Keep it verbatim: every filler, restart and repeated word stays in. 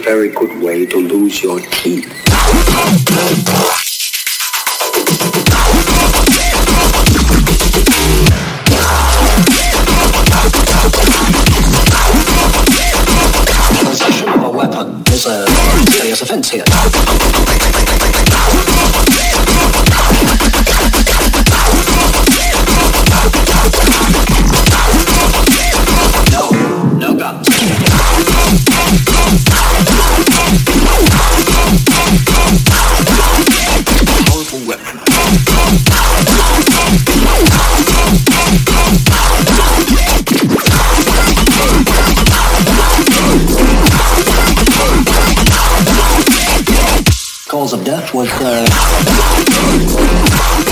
very good way to lose your teeth. Possession of a weapon is a serious offense here. No, no guns. Powerful weapon. Cause of death was uh